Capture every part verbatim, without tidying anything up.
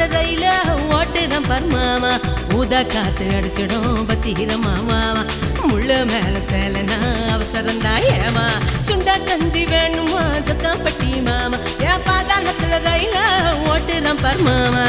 பாதாளத்துல ரயில ஓட்டுறான் பார் மாமா ஊதா காத்து அடிச்சிடும் பத்திரமா மாமா முள்ள மேல சேலனா அவசரந்தா ஏமா சுண்டா கஞ்சி வேணுமா ஜக்காம்பட்டி மாமா என் பாதாளத்துல ரயில ஓட்டுறான் பார் மாமா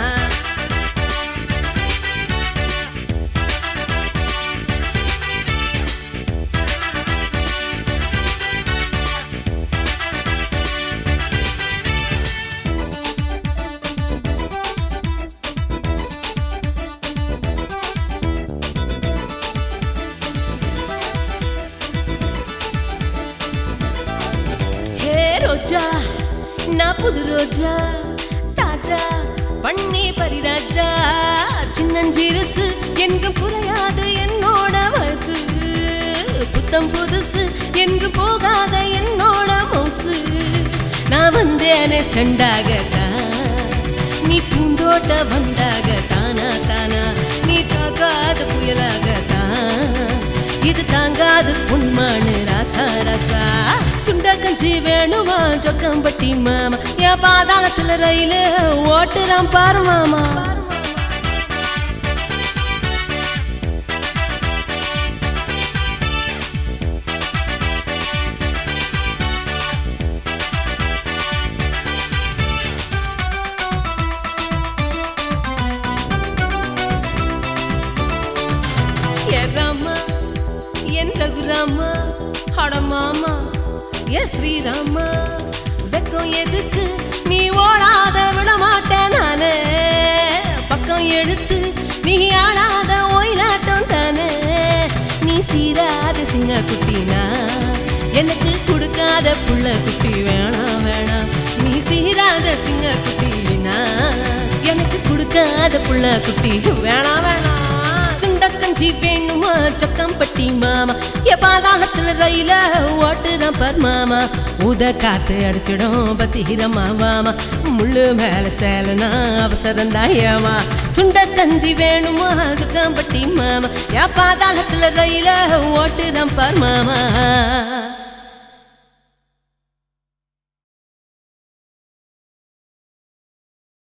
ரோஜா நான் புது ரோஜா தாஜா பண்ணி பரிராஜா சின்னஞ்சிறுசு என்றும் குறையாது என்னோட வயசு புத்தம் புதுசு என்று போகாத என்னோட மோசு நான் வந்தேனே செண்டாகத்தான் நீ பூந்தோட்ட வந்தாக தானா தானா நீ தாக்காத புயலாகத்தான் இது தாங்காது பொன்மானு ராசா ராசா சுண்ட கஞ்சி வேணுமா ஜக்காம்பட்டி மாமா என் பாதாளத்துல ரயிலு ஓட்டுறான் பாரு மாமா ஏ ராமா என் ரகுராமா ஹட மாமா ஏ ஸ்ரீராமா வெக்கம் எதுக்கு நீ ஓடாத விட மாட்டேன் நானே பக்கம் எடுத்து நீ ஆடாத ஒயிலாட்டம் தானே நீ சீராத சிங்க குட்டினா எனக்கு கொடுக்காத புள்ள குட்டி வேணாம் வேணாம் நீ சீராத சிங்க குட்டினா எனக்கு கொடுக்காத புள்ள குட்டி வேணாம் வேணாம் சுண்டக்கஞ்சி வேணுமா ஜக்காம்பட்டி மாமா என் பாதாளத்துல ரயில ஓட்டுறான் பார் மாமா ஊத காத்து அடிச்சிடும் பத்திரமா வாமா முள்ளு மேல சேலனா அவசரந்தா ஏமா சுண்டக்கஞ்சி வேணுமா ஜக்காம்பட்டி மாமா என் பாதாளத்துல ரயில ஓட்டுறான் பார் மாமா